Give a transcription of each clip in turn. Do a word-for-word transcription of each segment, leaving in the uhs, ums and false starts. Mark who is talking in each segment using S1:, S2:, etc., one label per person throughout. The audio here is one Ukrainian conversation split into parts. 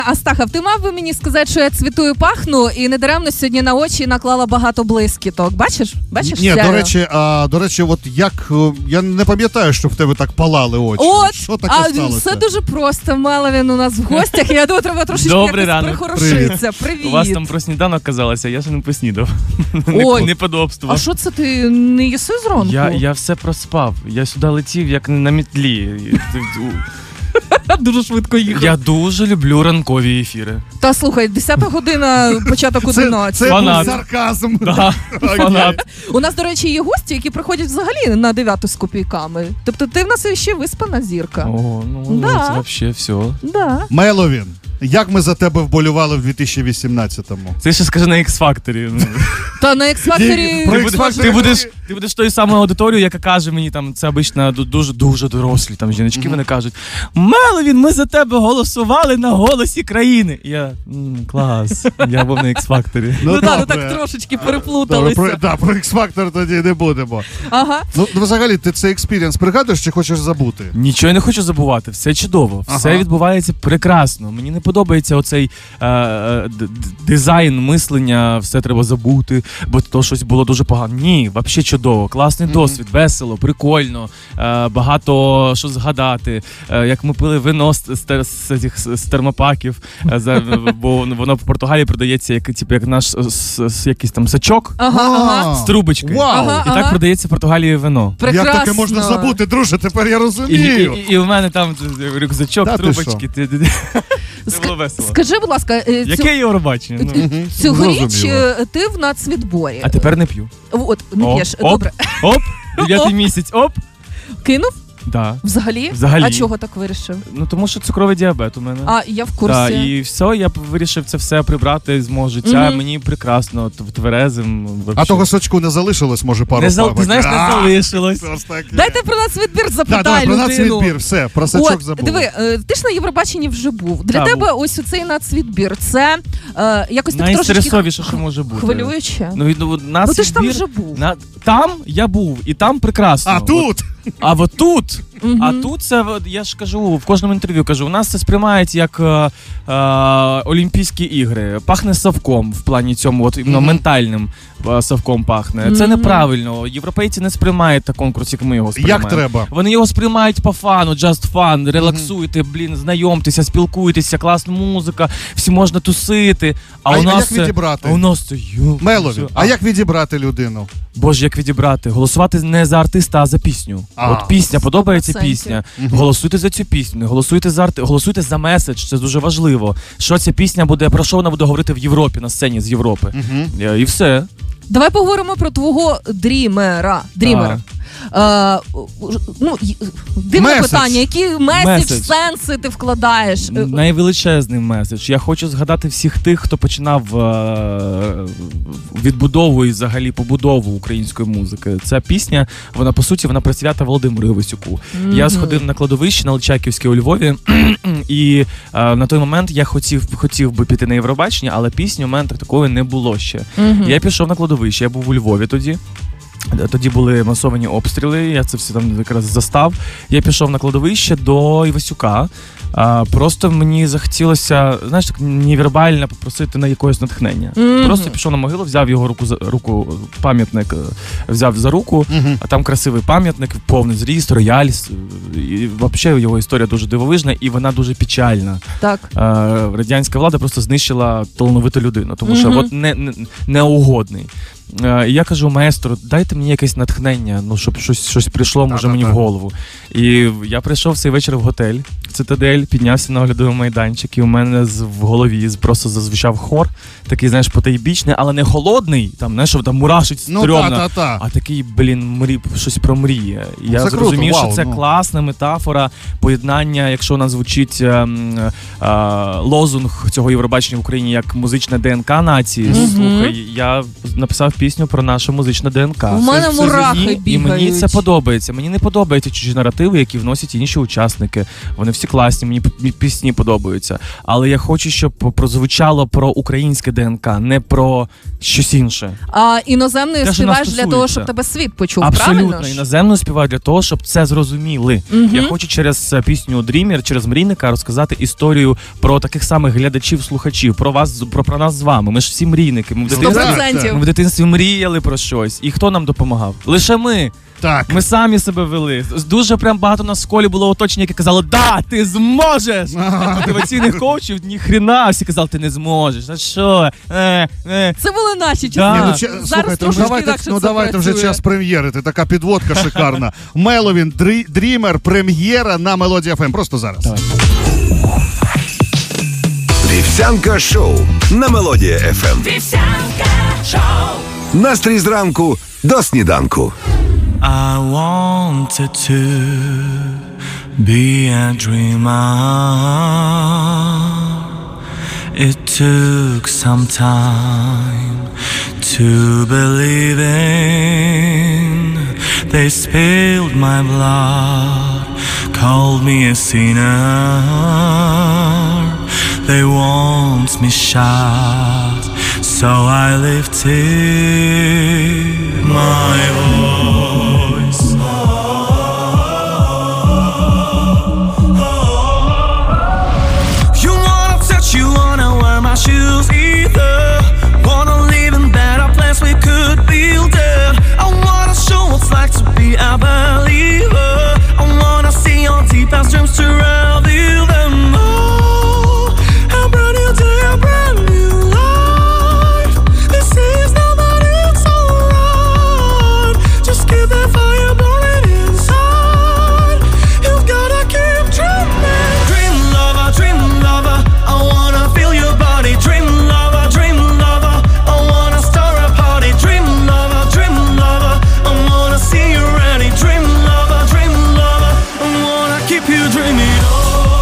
S1: Астахов, ти мав би мені сказати, що я цвітую пахну, і недаремно сьогодні на очі наклала багато блискіток. Бачиш? Бачиш?
S2: Ні, до речі, а, до речі, от як, я не пам'ятаю, що в тебе так палали очі.
S1: От,
S2: що таке
S1: а
S2: сталося?
S1: Все дуже просто. Меловін у нас в гостях, і я думаю, треба трошечки
S3: Добрий
S1: якось
S3: ранок.
S1: прихорошитися. Привіт.
S3: У вас там про сніданок казалося, я ще не поснідав.
S1: Ой,
S3: Неподобство.
S1: А що це ти не їси зранку?
S3: Я, я все проспав. Я сюди летів, як на мітлі.
S1: Дуже швидко їхав.
S3: Я дуже люблю ранкові ефіри.
S1: Та слухай, десята година, початок одинадцять.
S2: Це, це був
S3: Фанат.
S2: сарказм.
S3: Да, фанат.
S1: У нас, до речі, є гості, які приходять взагалі на дев'яту з копійками. Тобто ти в нас ще виспана зірка.
S3: О, ну
S1: Да.
S3: це взагалі все.
S1: Да.
S2: Меловін, як ми за тебе вболювали в дві тисячі вісімнадцятому?
S3: Це ще скажи на X-Factor.
S1: Та на X-Factor...
S2: Про
S3: Ти будеш,
S2: X-Factor
S3: ти, будеш, ти будеш тою самою аудиторією, яка каже мені, там, це обично дуже-дуже дорослі там, жіночки, вони кажуть: Меловін, ми за тебе голосували на «Голосі країни». І я, м, клас, я був на X-Factor.
S1: Ну так, ну
S2: добре.
S1: так трошечки
S2: Добре,
S1: переплуталися.
S2: про, да, про X-Factor тоді не будемо.
S1: Ага.
S2: Ну, взагалі, ти цей експірієнс пригадуєш чи хочеш забути?
S3: Нічого я не хочу забувати, все чудово, все
S2: Ага.
S3: відбувається прекрасно. Мені не подобається оцей е, е, д- д- дизайн мислення, все треба забути, бо то щось було дуже погано. Ні, взагалі чудово, класний
S2: Мгм.
S3: досвід, весело, прикольно, е, багато що згадати, е, як ми пили вино з, з, тер- з, цих- з термопаків, е, за, бо воно в Португалії продається як, типу, як наш с- с- с- якийсь там сачок
S1: Ага, ага.
S3: з трубочкою.
S2: Вау!
S1: Ага.
S3: І так продається в Португалії вино.
S1: Прекрасно.
S2: Як таке можна забути, друже, тепер я
S3: І, і,
S2: розумію.
S3: і, і в мене там рюкзачок,
S2: Та ти
S3: трубочки. Ти, ти, ти. Це було весело.
S1: Скажи, будь ласка, е, цю-
S3: Яке Євробачення? Ну.
S2: Мгм.
S1: цьогоріч
S2: Зрозуміло.
S1: е, ти в нацвідборі.
S3: А тепер не п'ю.
S1: От, не
S3: Оп,
S1: п'єш.
S3: оп.
S1: Добре.
S3: Оп, дев'ятий місяць, оп.
S1: Кинув?
S3: Да.
S1: Взагалі?
S3: Взагалі.
S1: А чого так вирішив?
S3: Ну тому що цукровий діабет у мене.
S1: А, я в курсі.
S3: Да, і все, я б вирішив це все прибрати з мого життя.
S1: Мгм.
S3: Мені прекрасно, т- тверезим.
S2: А
S3: вообще.
S2: того сачку не залишилось, може, пару
S3: не, зал...
S2: папок?
S3: Ти знаєш, не
S2: А,
S3: залишилось.
S2: це ж таке.
S1: Дайте про нацвідбір
S2: Да,
S1: запитай
S2: давай, про
S1: людину.
S2: нацвідбір, все, про сачок
S1: От,
S2: забув.
S1: диви, е, ти ж на Євробаченні вже був. Для
S3: Да,
S1: тебе ось цей нацвідбір, це е, якось так трошечки
S3: Найстресовіше, що може бути.
S1: хвилююче.
S3: Ну, від- ну, нас
S1: Ну ти ж там
S3: відбір-
S1: вже був.
S3: На... Там я був, і там прекрасно.
S2: А
S3: От-
S2: тут?
S3: А от тут,
S1: Мгм.
S3: а тут це, от я ж кажу, в кожному інтерв'ю кажу, у нас це сприймають як е, е, Олімпійські ігри. Пахне совком в плані цьому, от іменно
S2: Мгм.
S3: ментальним е, совком пахне. Це
S1: Мгм.
S3: неправильно. Європейці не сприймають так конкурс, як ми його сприймаємо.
S2: Як треба?
S3: Вони його сприймають по фану, just fun, релаксуйте, блін, знайомтеся, спілкуйтеся, класна музика, всі можна тусити. А,
S2: А-
S3: у
S2: а
S3: нас
S2: як
S3: це,
S2: відібрати?
S3: А у нас це ю,
S2: Мелові,
S3: все.
S2: а як відібрати людину?
S3: Боже, як відібрати? Голосувати не за артиста, а за пісню.
S2: А.
S3: От пісня, подобається
S1: сто відсотків.
S3: пісня.
S2: Мгм.
S3: Голосуйте за цю пісню, не голосуйте за арти... голосуйте за меседж, це дуже важливо. Що ця пісня буде, про що вона буде говорити в Європі, на сцені з Європи.
S2: Угу.
S3: Е, І все.
S1: Давай поговоримо про твого дрімера. Дрімера. Е, ну, й- дивне
S2: Меседж.
S1: питання, які меседж,
S3: Меседж.
S1: сенси ти вкладаєш? Е,
S3: Найвеличезний меседж. Я хочу згадати всіх тих, хто починав е- відбудову і взагалі побудову української музики. Ця пісня, вона по суті, вона присвята Володимиру Івасюку. Я
S1: Мгм.
S3: сходив на кладовище на Личаківське у Львові, і е, на той момент я хотів, хотів би піти на Євробачення, але пісні у мене так такої не було ще.
S1: Мгм.
S3: Я пішов на кладовище, я був у Львові тоді. Тоді були масовані обстріли, я це все там якраз застав. Я пішов на кладовище до Івасюка. А, просто мені захотілося, знаєш, так невербально попросити на якогось натхнення.
S1: Мгм.
S3: Просто пішов на могилу, взяв його руку за руку, пам'ятник е, взяв за руку,
S2: Угу.
S3: а там красивий пам'ятник, повний зріст, рояль. с- І взагалі його історія дуже дивовижна і вона дуже печальна.
S1: Так.
S3: Е, радянська влада просто знищила талановиту людину, тому що
S1: Мгм.
S3: от не, не, неугодний. Е, і я кажу, маестро, дайте мені якесь натхнення, ну щоб щось, щось прийшло, може,
S2: Та-та-та.
S3: мені в голову. І я прийшов цей вечір в готель в Цитадель, піднявся на оглядовий майданчик, і у мене з, в голові з- просто зазвучав хор, такий, знаєш, потайбічний, але не холодний, там, знаєш, що там мурашить
S2: Ну,
S3: стрьомно.
S2: та-та-та.
S3: А такий, блін, мрі, щось про мрії. І я
S2: Це круто,
S3: зрозумів,
S2: вау,
S3: що це
S2: ну.
S3: класна метафора поєднання, якщо у нас звучить ем, е, лозунг цього Євробачення в Україні як музична ДНК нації.
S1: Мгм.
S3: Слухай, я написав пісню про нашу музичну ДНК.
S1: У мене
S3: Це- це
S1: мурахи
S3: мені- І мені
S1: бігають.
S3: це подобається. Мені не подобаються чужі наративи, які вносять інші учасники. Вони всі всі класні, мені п- пісні подобаються. Але я хочу, щоб прозвучало про українське ДНК, не про щось інше.
S1: А іноземною
S3: Те, що
S1: співаєш
S3: нас
S1: для того,
S3: стосується.
S1: щоб тебе світ почув,
S3: Абсолютно.
S1: правильно ж?
S3: Іноземно співаю для того, щоб це зрозуміли.
S1: Мгм.
S3: Я хочу через е, пісню Dreamer, через Мрійника розказати історію про таких самих глядачів-слухачів, про вас, про, про нас з вами. Ми ж всі мрійники. Ми в
S1: Сто
S3: дитинстві,
S1: процентів.
S3: ми в дитинстві мріяли про щось. І хто нам допомагав? Лише ми.
S2: Так.
S3: Ми самі себе вели. Дуже прям багато на школі було оточення, яке казало: да, ти зможеш! Мотиваційних коучів ніхрена, всі казали, ти не зможеш. А що? Е, е.
S1: Це були наші часи.
S3: Да.
S2: Ні, ну,
S3: А,
S2: че-
S1: Зараз
S2: слухайте, ну
S1: трошечки
S2: давайте,
S1: інакше
S2: ну,
S1: це
S2: давайте вже
S1: працює.
S2: час прем'єрити. Така підводка шикарна. Меловін, Дрімер, прем'єра на Мелодія еф ем. Просто зараз.
S3: Давай.
S4: Вівсянка шоу на Мелодія еф ем.
S5: Вівсянка шоу.
S4: Настрій зранку до сніданку.
S6: I wanted to be a dreamer. It took some time to believe in. They spilled my blood, called me a sinner. They want me shot, so I lifted my voice. You wanna touch, you wanna wear my shoes either. Wanna live in better place we could build it. I wanna show what's like to be a believer. I wanna see your deepest dreams to reveal them all. A brand new day, a brand new life. This is not but it's alright. Just keep that fire burning inside. You've gotta keep dreaming. Dream lover, dream lover, I wanna feel your body. Dream lover, dream lover, I wanna start a party. Dream lover, dream lover, I wanna see you ready. Dream lover, dream lover, I wanna keep you dreaming on.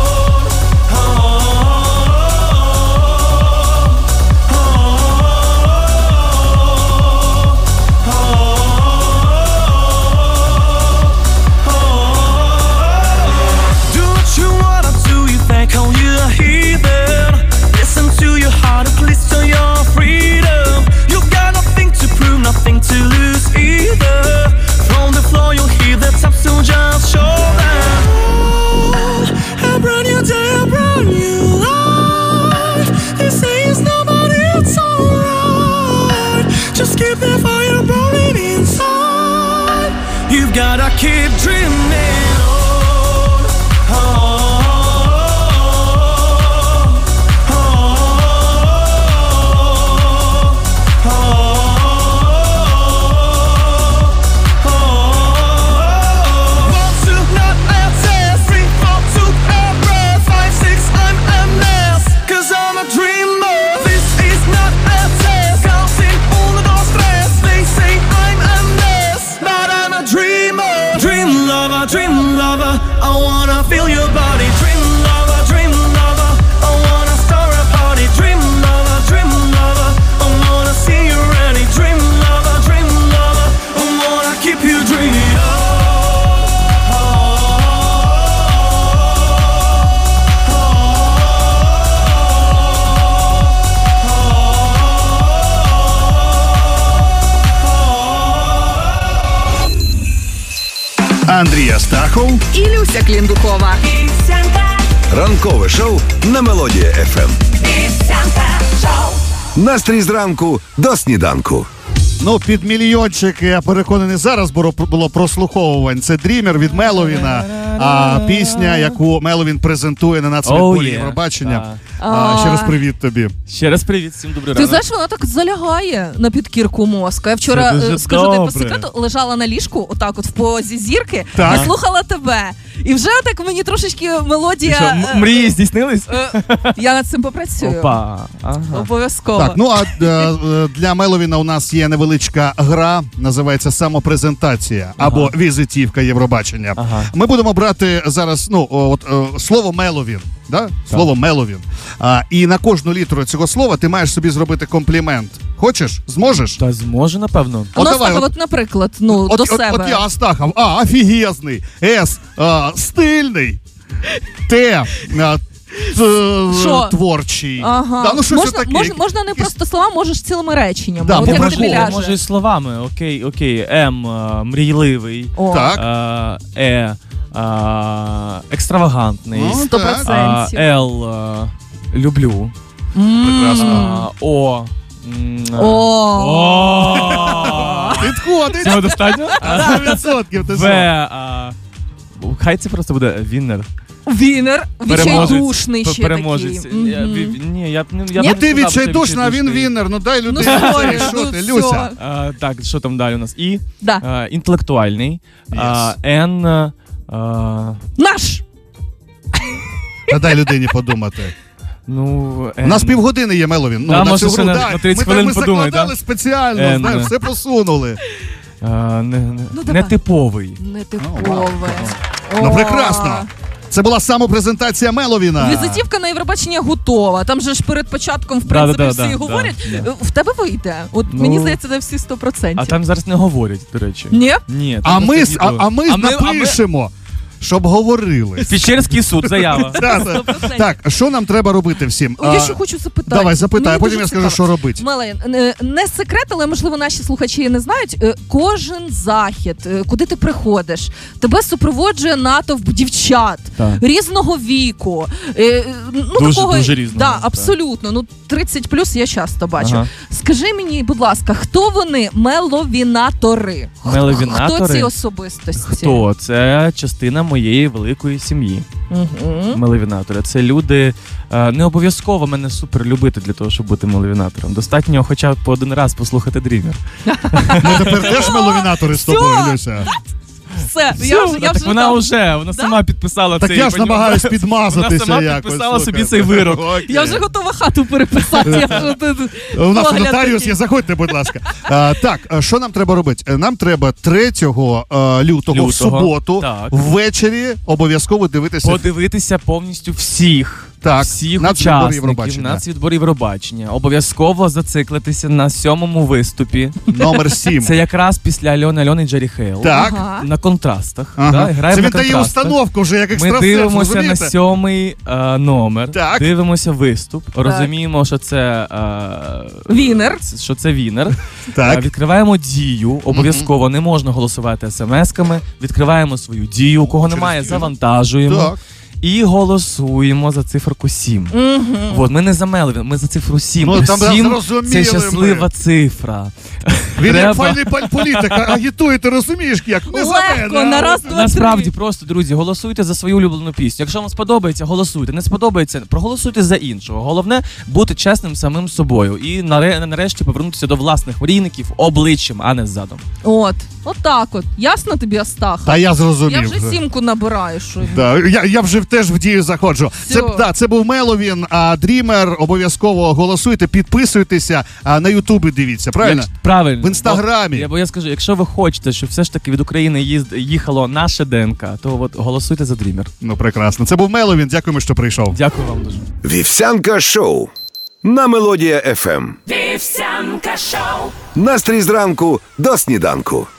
S6: Do what you wanna do, you think oh you a heathen. Listen to your heart, at least to your freedom. You got nothing to prove, nothing to lose either. From the floor you'll hear the top, so just show them. A brand new day, a brand new life. They say it's not but it's alright. Just keep the fire burning inside. You've gotta keep dreaming on. Oh, oh, oh, oh, oh. One, two, not a test. Three, four, two, a breath. Five, six, I'm a mess. 'Cause I'm a dreamer. This is not a test. Counting all the door stress. They say I'm a mess, but I'm a dreamer. Dream lover, dream lover, I wanna feel your body. Dream lover, dream lover, I wanna start a party. Dream lover, dream lover, I wanna see you ready. Dream lover, dream lover, I wanna keep you dreaming on.
S2: Андрій Астахов.
S7: і Люся Кліндукова.
S5: Вівсянка,
S4: Ранкове шоу на Мелодія еф ем.
S5: вівсянка шоу.
S4: Настрій зранку до сніданку.
S2: Ну, під мільйончик, я переконаний, зараз було, було прослуховувань. Це Дрімер від Меловіна, а пісня, яку Меловін презентує на нацвідборі
S3: Oh, yeah.
S2: Євробачення.
S3: Так.
S2: А, ще раз привіт тобі.
S3: Ще раз привіт, всім добрий
S1: Ти
S3: ранок.
S1: знаєш, вона так залягає на підкірку мозка. Я вчора,
S3: Це дуже
S1: е, скажу тобі по
S3: добре.
S1: секрету, лежала на ліжку, отак от в позі зірки,
S2: Так.
S1: і слухала тебе. І вже так мені трошечки
S3: І що,
S1: мелодія...
S3: м-
S1: е,
S3: мрії здійснились?
S1: е, Я над цим попрацюю.
S3: Опа. Ага.
S1: Обов'язково.
S2: Так, ну а е, е, для Меловіна у нас є невеличка гра, називається самопрезентація або візитівка Євробачення.
S3: Ага.
S2: Ми будемо брати зараз ну, о, от, е, слово Меловін. Да? Слово Меловін. А, і на кожну літеру цього слова ти маєш собі зробити комплімент. Хочеш? Зможеш?
S3: Та зможе, напевно.
S1: Ну,
S2: От давай,
S1: Астахов,
S2: от-
S1: от, наприклад, ну,
S2: От,
S1: до
S2: от,
S1: себе.
S2: от я Астахов, а, офігезний, С, а, стильний, Те. а, т-
S1: Що?
S2: Творчий.
S1: Ага.
S2: Да, ну, щось
S1: можна,
S2: отаке.
S1: можна, можна не просто слова, можеш цілими реченнями.
S2: Да,
S1: От
S2: по
S1: як
S2: приколу.
S1: тобі ляже.
S3: Може і словами. Окей, окей. М, е, мрійливий.
S1: О,
S2: Так.
S3: Е, Е, е, екстравагантний.
S2: Ну,
S1: сто
S2: так.
S3: А,
S1: процентів.
S3: Л, е, люблю.
S2: Прекрасно.
S3: А, О. м, е,
S1: О.
S3: О.
S2: Підходить.
S3: Цього достатньо?
S2: сто відсотків ти
S3: В.
S2: що?
S3: а, Хай це просто буде вінер.
S1: Вінер, відчайдушний
S3: П-
S1: ще
S3: Переможець.
S1: такий.
S3: Я-
S1: Мгм.
S3: ві- Ні, я б не я б
S2: Ну
S3: не
S2: ти
S3: сказав, що
S2: відчайдушна, а він
S3: відчайдушний.
S2: вінер. Ну дай
S1: Ну,
S2: людині.
S1: сорі,
S2: Це, що
S1: ну,
S2: ти,
S1: все.
S2: Люся?
S3: А, так, що там далі у нас? І.
S1: Да.
S3: А, інтелектуальний. А, Н. А,
S1: Наш!
S2: Та дай людині подумати.
S3: ну,
S2: У
S3: Н.
S2: нас півгодини є, Меловін. Ну,
S3: Да,
S2: на
S3: може,
S2: цю
S3: ще
S2: гру,
S3: на-
S2: да.
S3: на тридцять
S2: Ми,
S3: хвилин
S2: ми
S3: подумай,
S2: закладали
S3: да?
S2: спеціально,
S3: Н.
S2: знаєш, все посунули.
S3: А, не, не,
S1: Ну, давай.
S3: нетиповий.
S1: Нетипове.
S2: Ну,
S1: О.
S2: прекрасно. Це була самопрезентація Меловіна.
S1: Візитівка на Євробачення готова. Там же ж перед початком, в
S3: Да,
S1: принципі,
S3: да, да,
S1: всі
S3: да,
S1: говорять.
S3: да.
S1: В тебе вийде. От
S3: Ну,
S1: мені здається, це всі сто процентів.
S3: А там зараз не говорять, до речі.
S1: Ні?
S3: Ні.
S2: А
S3: там
S2: ми,
S3: просто
S2: с- а,
S3: відео.
S2: а ми
S3: а ми-
S2: напишемо, щоб говорили.
S3: Печерський суд, заява.
S2: Так,
S1: сто процентів.
S2: Так, що нам треба робити всім?
S1: О, я
S2: А,
S1: ще хочу запитати.
S2: Давай, запитай,
S1: Мені
S2: а потім
S1: дуже
S2: я скажу,
S1: цікаво.
S2: що робити.
S1: Мелен, е, не секрет, але можливо наші слухачі не знають. Е, Кожен захід, е, куди ти приходиш, тебе супроводжує натовп дівчат
S3: Так.
S1: різного віку. Е, е, Ну,
S3: Дуже,
S1: такого,
S3: дуже різного,
S1: Да,
S3: так.
S1: абсолютно. Ну, тридцять плюс я часто бачу.
S3: Ага.
S1: Скажи мені, будь ласка, хто вони меловінатори? Хто-
S3: Меловінатори?
S1: Хто ці особистості?
S3: Хто? Це частина моєї великої сім'ї.
S1: Угу.
S3: Меловінатори. Це люди. е, Не обов'язково мене супер любити для того, щоб бути меловінатором. Достатньо хоча б по один раз послухати Дрімер.
S2: Ми тепер теж меловінатори з тобою,
S1: Всьо.
S2: Люся.
S1: Все, я вже, я
S3: так
S1: вже
S3: вона
S1: там.
S3: вже, вона сама підписала
S2: Так
S3: цей.
S2: я ж
S3: понімаєш?
S2: намагаюсь
S3: Вона
S2: підмазатися
S3: сама
S2: якось.
S3: підписала собі
S2: слухай.
S3: цей вирок.
S2: Окей.
S1: Я вже готова хату переписати. Я вже тут-
S2: У нас
S1: погляд
S2: нотаріус
S1: такий.
S2: є, заходьте, будь ласка. А, так, а що нам треба робити? Е, Нам треба третього е, лютого, в
S3: Лютого,
S2: суботу,
S3: так.
S2: ввечері обов'язково дивитися.
S3: Подивитися повністю всіх.
S2: Так,
S3: всіх
S2: нацвідбор
S3: учасників
S2: Євробачення.
S3: нацвідбор Євробачення. Обов'язково зациклитися на сьомому виступі.
S2: Номер сім.
S3: Це якраз після Альони Альони і Джері Хейл.
S2: Так.
S1: Ага.
S3: На контрастах.
S2: Ага.
S3: Да? Граємо
S2: Це
S3: на
S2: він дає
S3: контрастах.
S2: установку вже як
S3: Ми
S2: екстрасенс,
S3: дивимося на
S2: розумієте?
S3: сьомий е, номер,
S2: Так.
S3: дивимося виступ, розуміємо, що це е,
S1: Вінер.
S3: що це вінер.
S2: Так.
S3: Е, Відкриваємо дію. Обов'язково не можна голосувати смс-ками. Відкриваємо свою дію. У кого
S2: Через
S3: немає,
S2: дію.
S3: завантажуємо.
S2: Так.
S3: І голосуємо за циферку сім.
S1: Мгм.
S3: От, ми не за Меловін, ми за цифру сім.
S2: Ну, там
S3: сім
S2: зрозуміли
S3: це щаслива
S2: ми.
S3: цифра.
S2: Він як
S3: Треба-
S2: файний паль- політик, а- агітує, ти розумієш, як? Не за
S1: Легко,
S2: мене,
S1: на
S2: а
S1: раз,
S2: от-
S1: два,
S3: Насправді
S1: три.
S3: просто, друзі, голосуйте за свою улюблену пісню. Якщо вам сподобається, голосуйте. Не сподобається, проголосуйте за іншого. Головне бути чесним самим собою і наре- нарешті повернутися до власних мрійників обличчям, а не ззадом.
S1: От, от так от. Ясно тобі, Астаха?
S2: Та я зрозумів.
S1: Я вже сімку набираю, що
S2: Да, я, я вже теж в дію заходжу. Це,
S1: Всьо.
S2: да, це був Меловін, а Дрімер. Обов'язково голосуйте, підписуйтеся, а на Ютубі дивіться, правильно?
S3: Як- правильно.
S2: В Інстаграмі.
S3: Бо, я, бо я скажу, якщо ви хочете, щоб все ж таки від України їзд, їхало наше ДНК, то от голосуйте за Дрімер.
S2: Ну, прекрасно. Це був Меловін, дякуємо, що прийшов.
S3: Дякую вам дуже.
S4: Вівсянка шоу на Мелодія еф ем.
S5: Вівсянка шоу.
S4: Настрій зранку до сніданку.